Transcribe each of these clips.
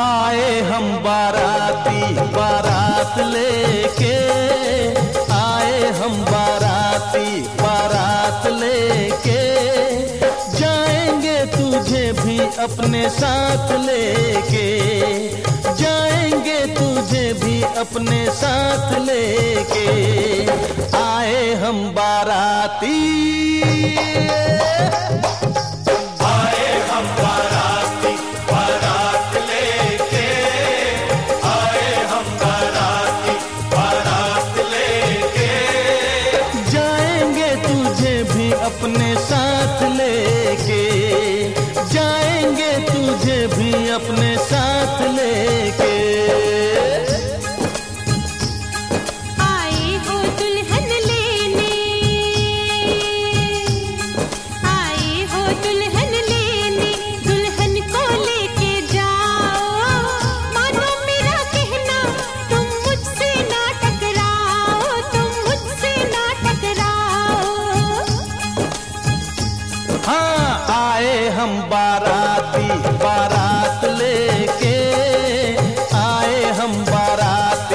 आए हम बाराती बारात लेके, आए हम बाराती बारात लेके, जाएंगे तुझे भी अपने साथ लेके, जाएंगे तुझे भी अपने साथ लेके, आए हम बाराती। अपने साथ लेके, जाएंगे तुझे भी अपने साथ लेके। आए हो दुल्हन लेने, आए हो दुल्हन लेने, दुल्हन को लेके जाओ, मानो मेरा कहना तुम मुझसे ना टकराओ, तुम मुझसे ना टकराओ। हाँ, आए हम बाराती बारात लेके, आए हम बाराती।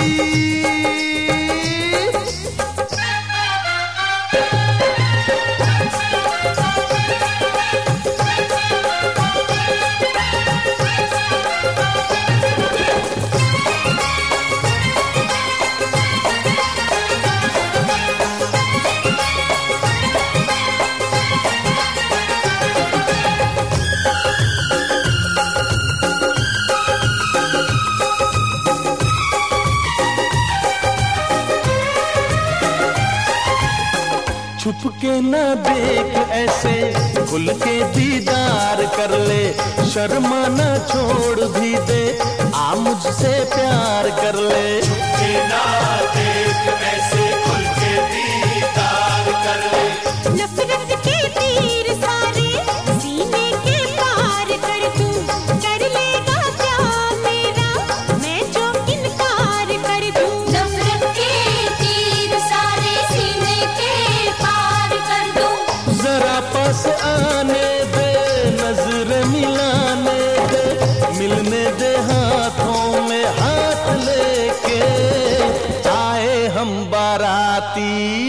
छुप के न देख ऐसे, खुल के दीदार कर ले, शर्मा न छोड़ भी दे, आ मुझसे प्यार कर ले। छुप के न देख ऐसे, खुल के दीदार कर ले, नफरत के तीर सारे सीने के पार कर दूं, कर लेगा क्या मेरा मैं जो इनकार कर दूं। नफरत के तीर सारे सीने के पार कर दूं। जरा पास आने दे, नजर मिलाने दे, मिलने दे हाथों में हाथ लेके, आए हम बाराती।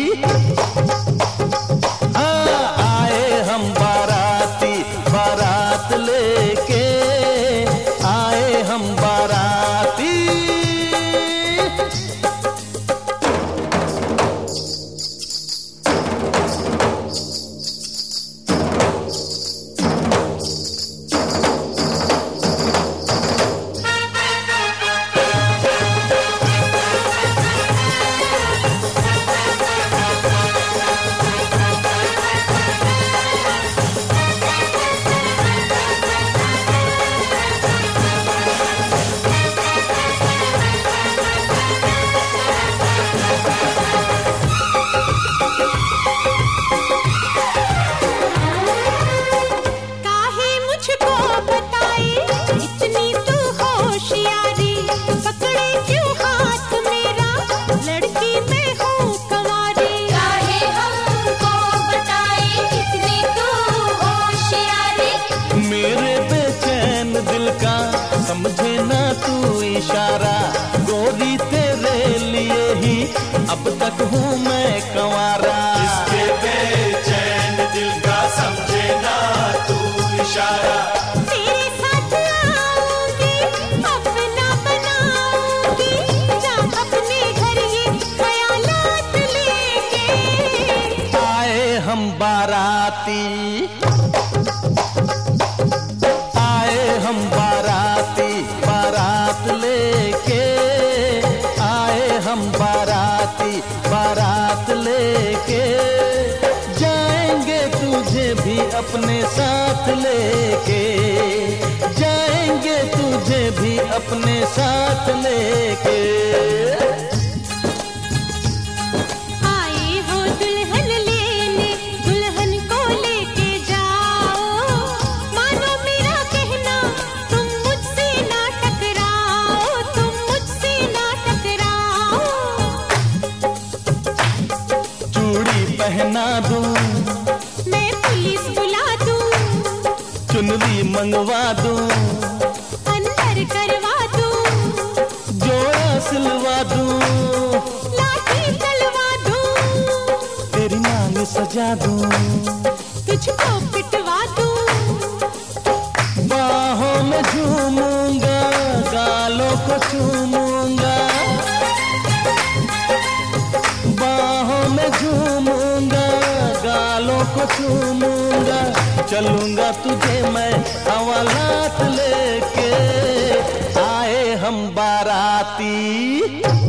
हाँ, आए हम बाराती बारात लेके, आए हम बाराती। काहे मुझको बताए इतनी तू होशियारी, पकड़े क्यों हाथ मेरा लड़की मैं हूँ कंवारी। काहे हमको बताए इतनी तू होशियारी, मेरे बेचैन दिल का समझे ना तू इशारा, गोरी तेरे लिए ही अब तक हूँ मैं कंवारा। इसके बेचैन दिल का समझे ना तू इशारा, तेरे साथ आऊंगी अपना बनाऊंगी, जा अपने घर ये ख्यालात लेके, आए हम बाराती, आए हम बाराती बारात लेके, आए हम बाराती बारात लेके, जाएंगे तुझे भी अपने साथ लेके, जाएंगे तुझे भी अपने साथ लेके। आए हो दुल्हन लेने, दुल्हन को लेके जाओ, मानो मेरा कहना तुम मुझसे ना टकराओ, तुम मुझसे ना टकराओ। चूड़ी पहना दूं, मैं पुलिस बुला दूं, चुनरी मंगवा दूं, अंदर सिलवा दूं, लाठी चलवा दूं, तेरी मांग सजा दूं, तुझको पिटवा दूं, बाहों में झूमूंगा, गालों को चूमूंगा, बाहों में झूमूंगा, गालों को चूमूंगा, चलूंगा तुझे मैं हवालात लेके, आए हम बाराती।